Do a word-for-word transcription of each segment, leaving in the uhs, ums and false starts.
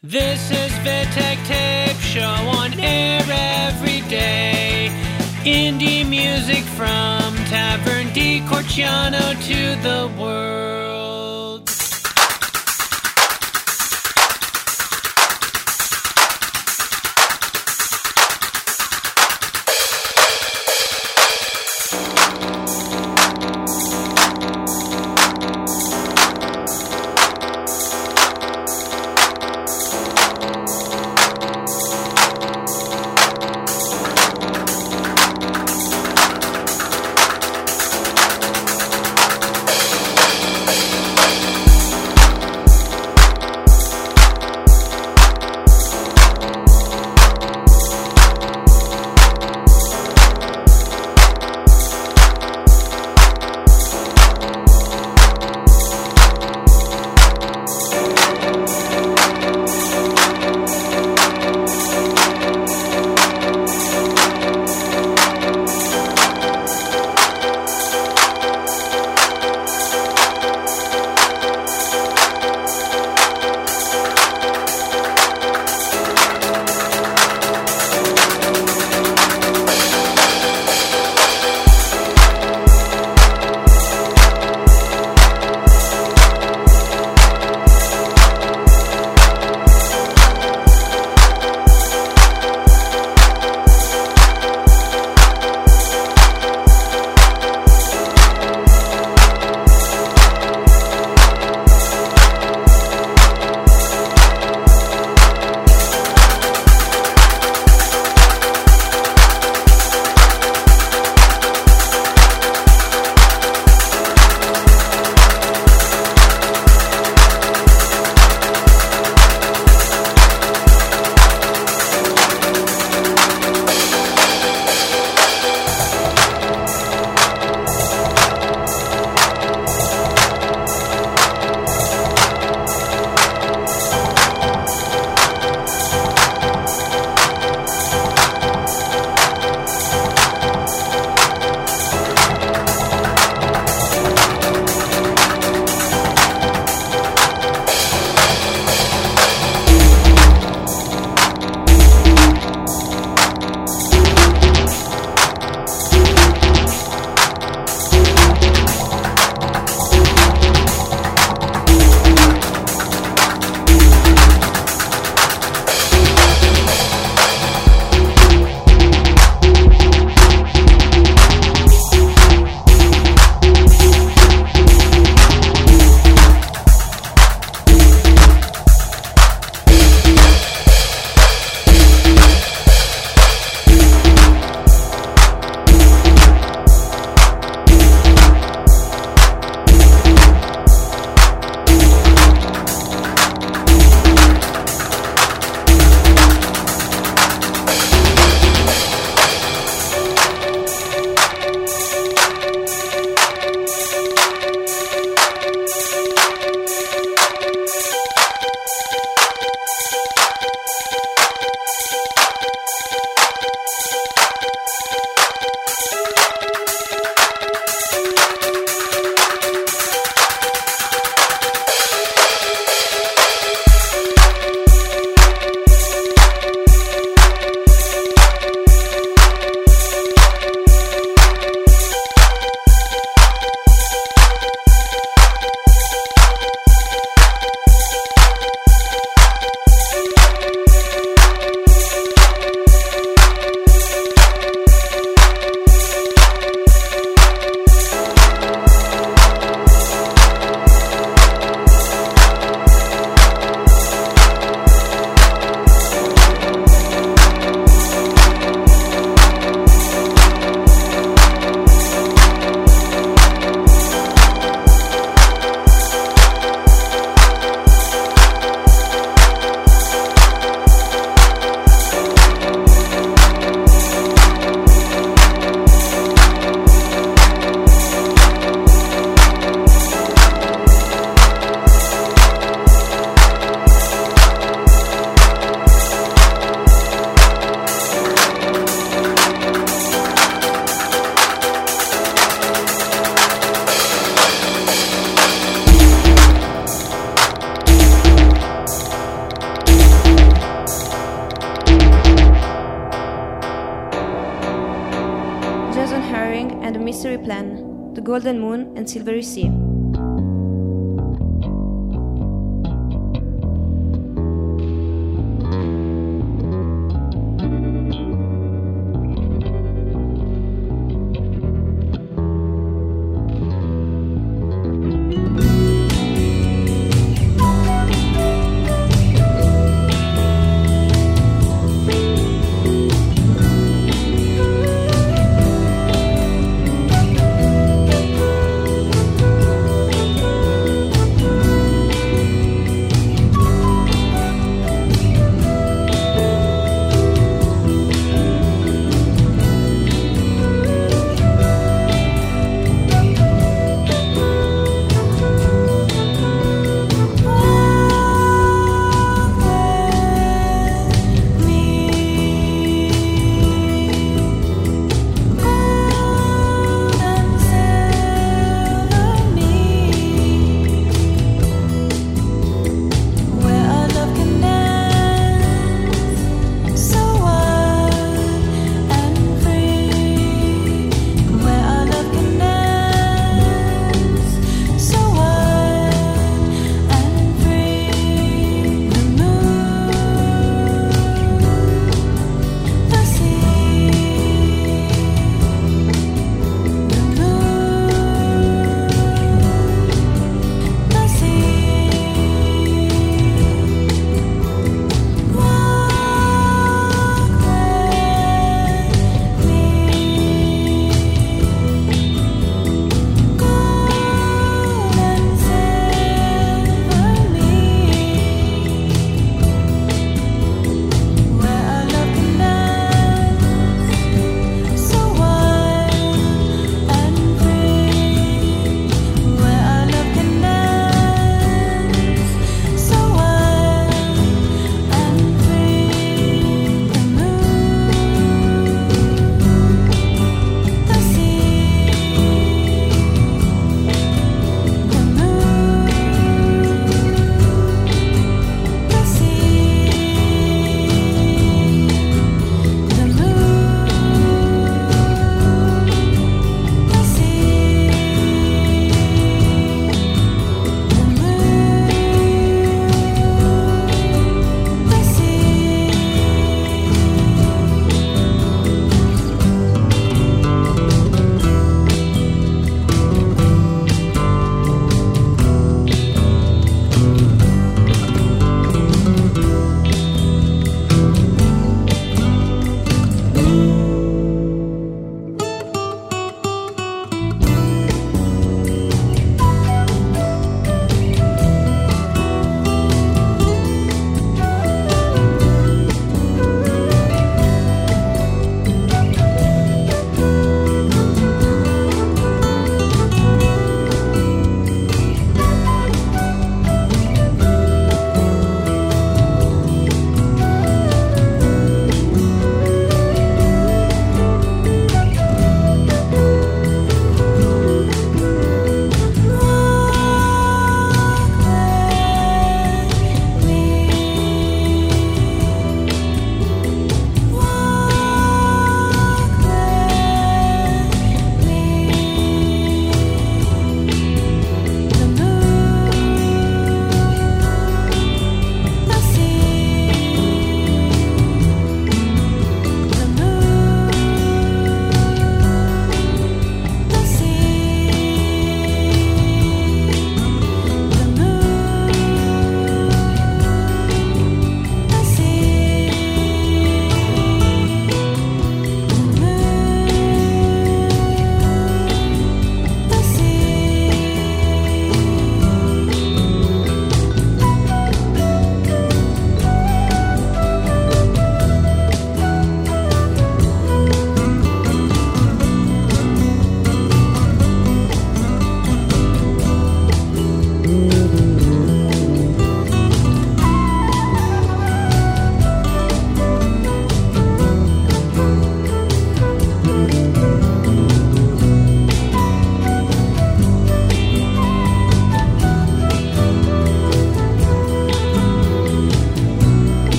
This is Vitek Tape Show on air every day. Indie music from Tavern di Corciano to the world. Mystery Plan, The Golden Moon and Silvery Sea.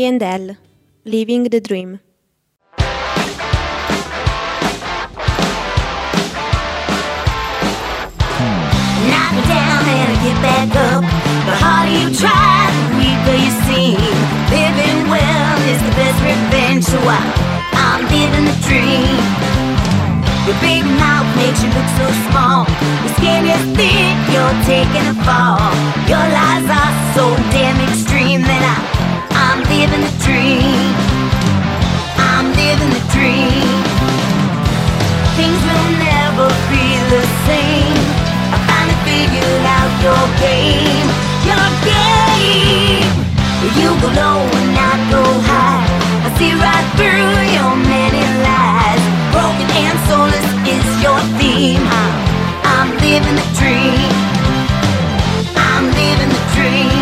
and L, Living the Dream. Knock me down and I get back up. The harder you try, the weaker you seem. Living well is the best revenge, so I, I'm living the dream. Your big mouth makes you look so small. Your skin is thick, you're taking a fall. Your lies are so damn extreme that I, I'm living the dream. I'm living the dream. Things will never be the same. I finally figured out your game. Your game. You go low and I go high. I see right through your many lies. Broken and soulless is your theme. I'm, I'm living the dream. I'm living the dream.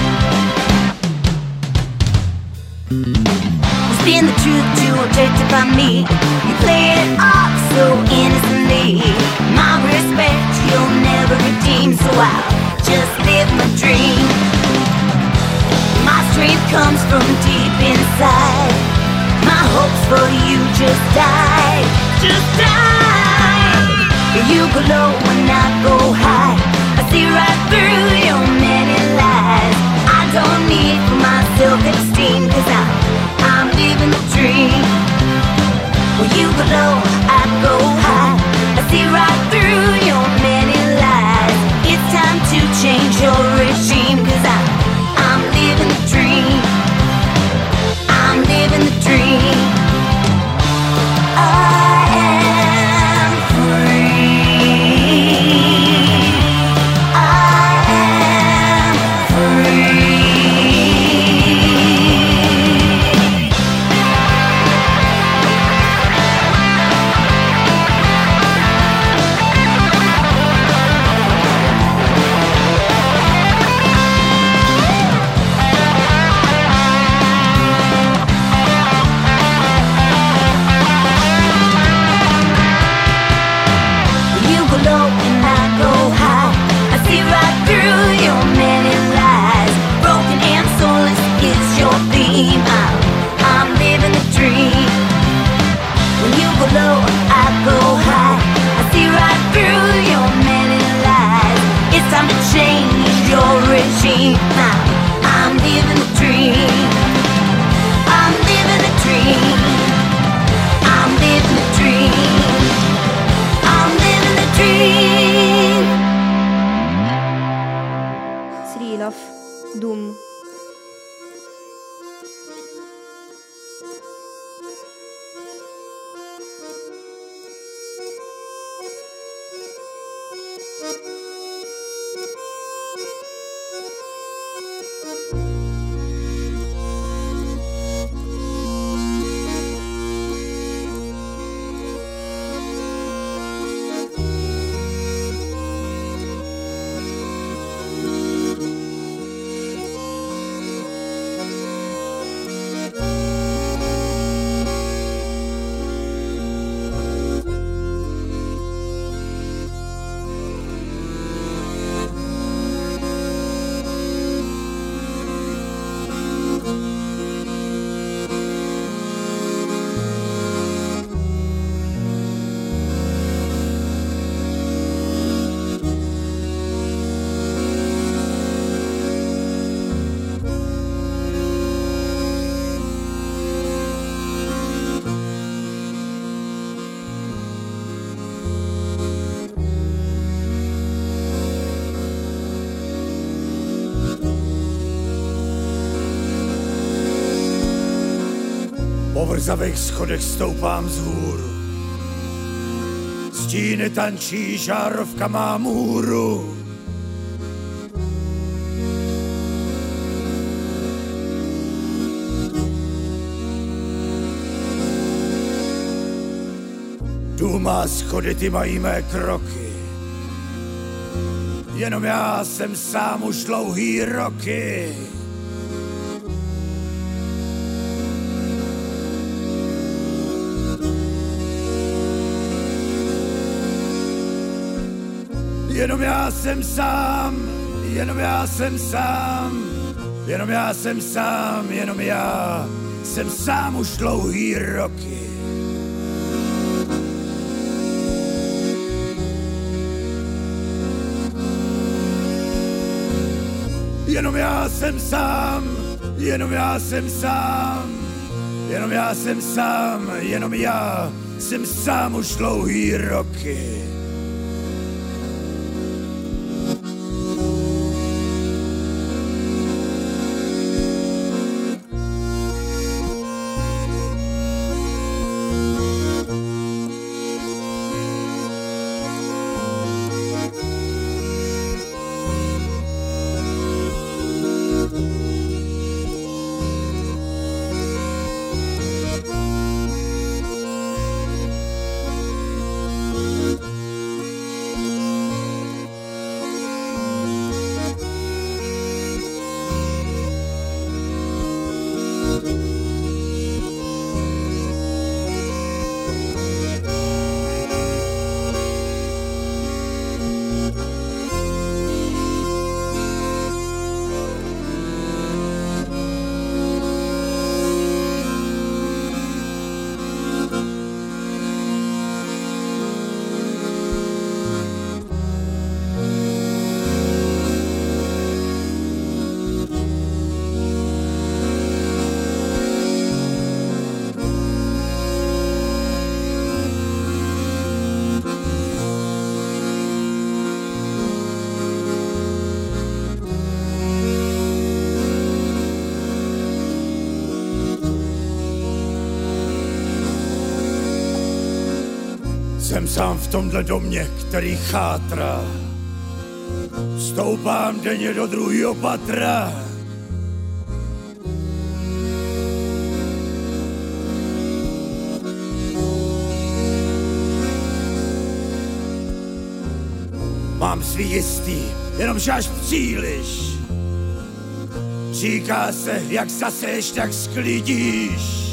Spin the truth to objectify me. You play it off so innocently. My respect you'll never redeem, so I'll just live my dream. My strength comes from deep inside. My hopes for you just died, just died. You go low and I go high. I see right through your many lies. I don't need for my self-esteem, cause I, I'm living the dream. When you go low, I go high. I see right through your many lies. It's time to change your regime, cause I, I'm living the dream. I'm living the dream. I am free. I am free. I'm living the dream. I'm living the dream. I'm living the dream. I'm living the dream. Srilov, Doom. Po vrzavých schodech stoupám vzhůru. Stíny tančí, žárovka má můru. Dům má schody, ty mají mé kroky. Jenom já jsem sám už dlouhý roky. Jenom já jsem sám, jenom já jsem sám. Jenom já jsem sám, jenom já jsem sám už dlouhý roky. Jenom já jsem sám, jenom já jsem sám, jenom já jsem sám, jenom já jsem sám už dlouhý roky. Jsem sám v tomhle domě, který chátrá. Stoupám denně do druhýho patra. Mám svý jistý, jenomže až příliš. Říká se, jak zaseješ, tak sklidíš.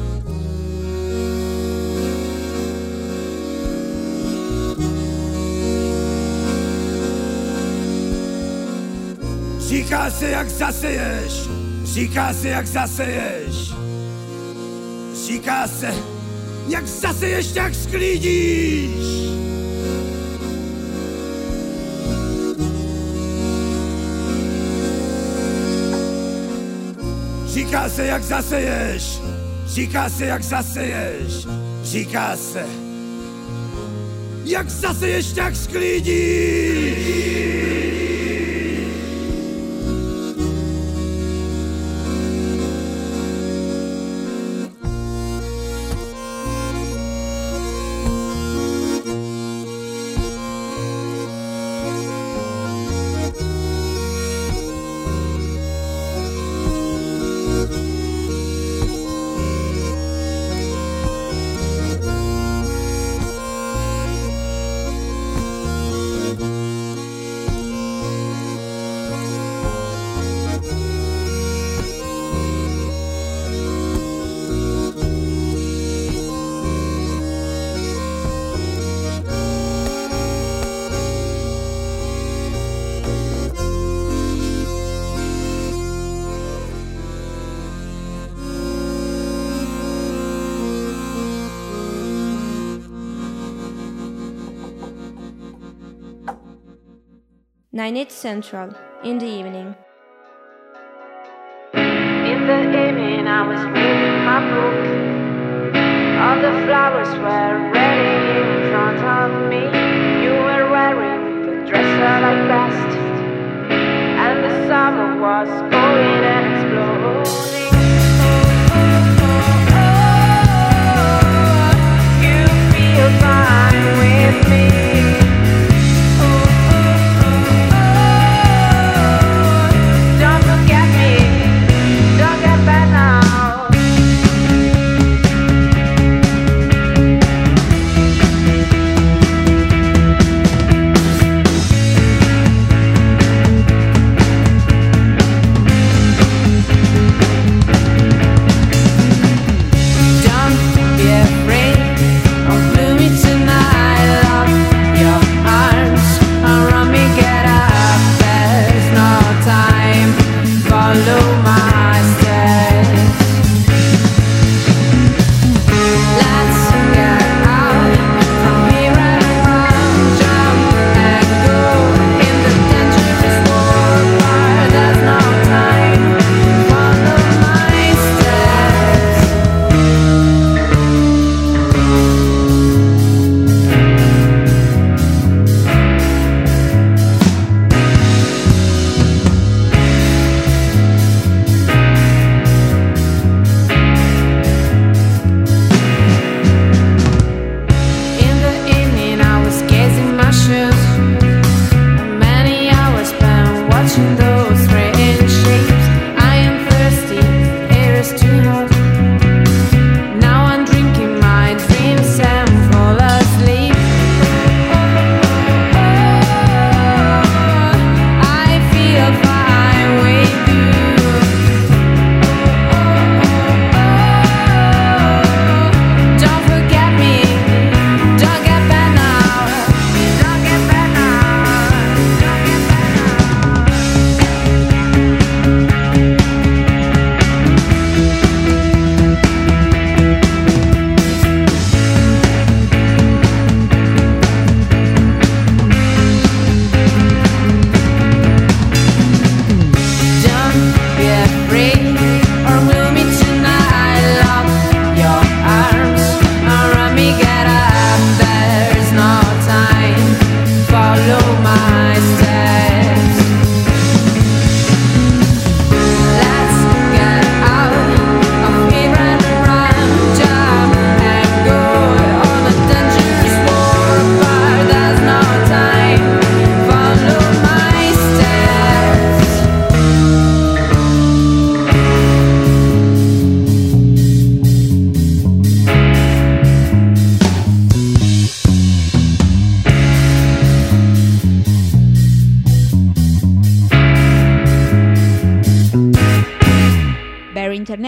Říká se, jak zaseješ, říká se, jak zaseješ. Říká se, jak zaseješ, tak sklidíš. Říká se, jak zaseješ, říká se, jak zaseješ. Říká se, jak zaseješ, tak sklidíš. nine eight Central, in the evening. In the evening I was reading my book. All the flowers were ready in front of me. You were wearing the dress that I best, and the summer was going and exploding. You feel fine with me.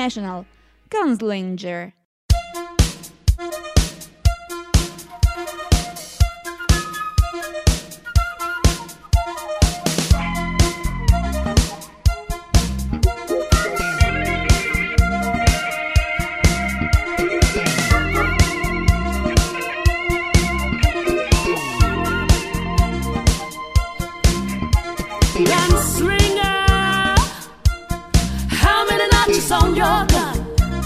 International, Gunslinger. Gunslinger, how many notches on your gun?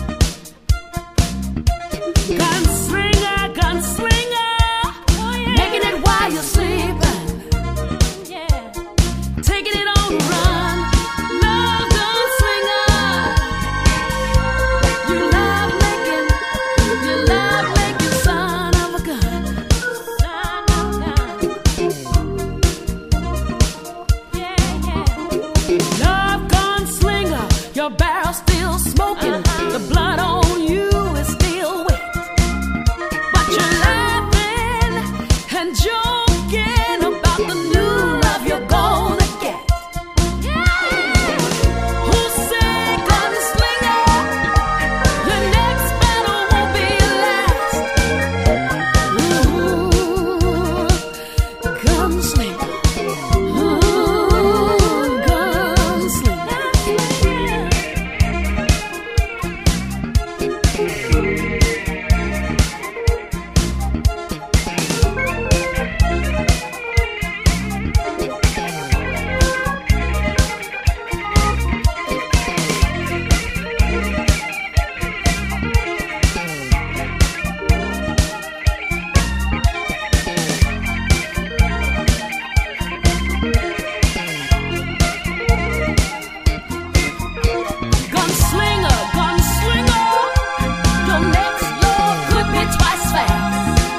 Gunslinger, gunslinger, oh, yeah. Making it while you're sleeping, yeah. Taking it on the run. Love gunslinger, you love making, you love making son of a gun, son of a gun. Love gunslinger, your barrel still smoking, uh-huh. The blood on you is still wet, but you're laughing and joking about the new love you're gonna get. Yeah. Who said gunslinger, your next battle won't be last? Ooh, gunslinger. Gunslinger, gunslinger, your next love could be twice fast.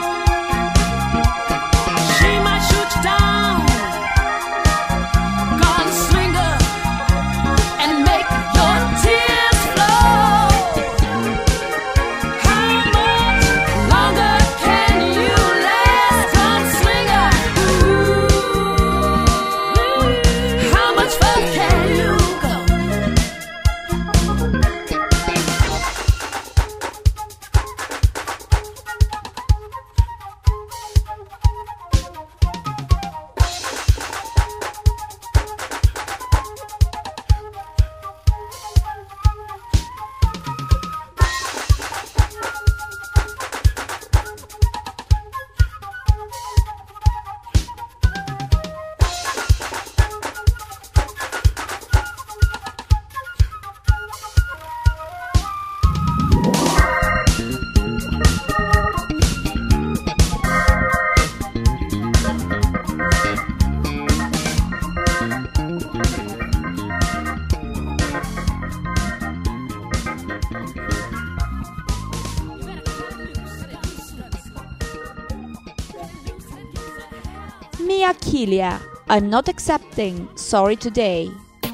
She might shoot you down, gunslinger, and make your tears flow. How much longer can you last, gunslinger? Ooh, how much further can you go? Mia Kilia, I'm not accepting Sorry Today.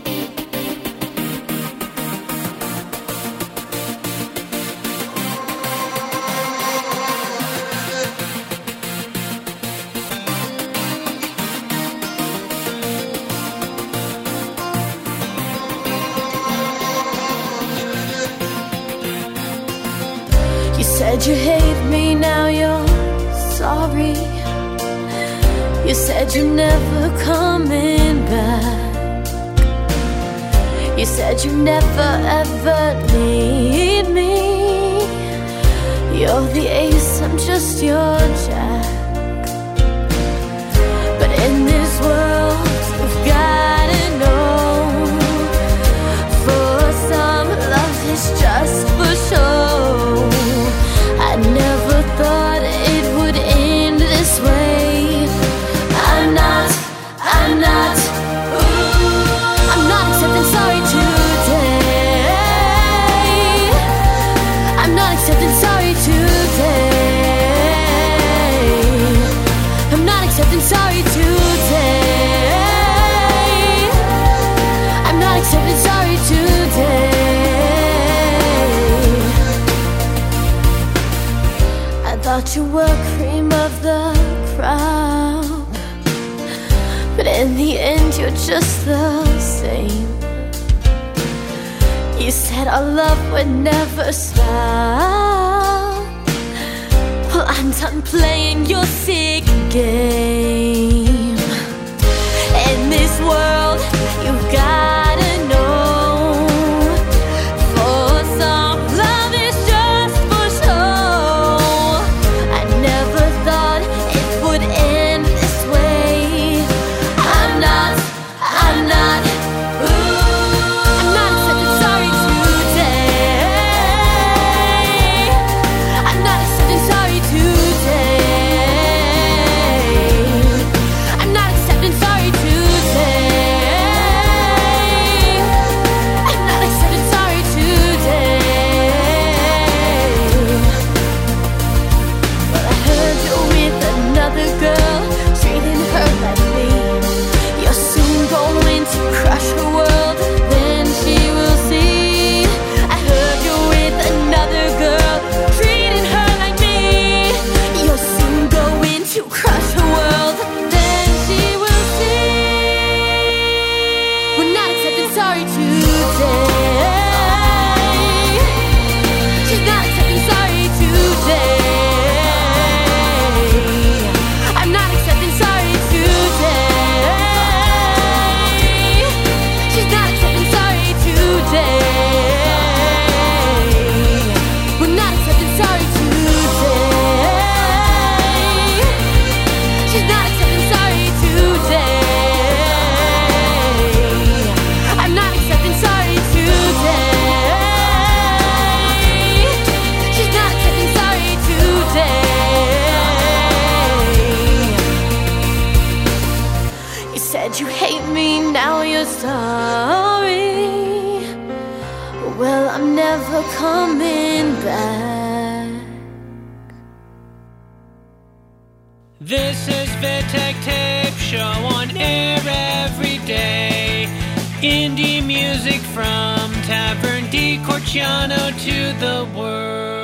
You said you hate me, now you're sorry. You said you're never coming back. You said you never ever need me. You're the ace, I'm just your jack. But in this world, you've gotta know, for some love is just for show. I never thought it would end this way. I'm not, I'm not, ooh, I'm not accepting sorry today. I'm not accepting sorry today. I'm not accepting sorry today. I'm not accepting sorry today. I thought you were cream of the crowd, but in the end you're just the same. You said our love would never stop. Well, I'm done playing your sick game. In this world, you've gotta know, for some, love is just for show. I never thought it would end this way. I'm not, I'm not, ooh, I'm not accepting sorry today. I'm not accepting sorry today. I'm not accepting sorry today. I'm not accepting sorry today. Well, I heard you're with another girl, treating her like me. You're soon going to crush her world, then she will see. I heard you're with another girl, treating her like me. You're soon going to crush her world, then she will see. We're not accepting sorry today. She's not accepting sorry today. I'm not accepting sorry today. She's not accepting sorry today. We're not accepting sorry today. She's not accepting sorry today. I'm not accepting sorry today. She's not accepting sorry today. You said you hate me, now you're sorry. Well, I'm never coming back. This is Vitek Tape Show on air every day. Indie music from Tavern di Corciano to the world.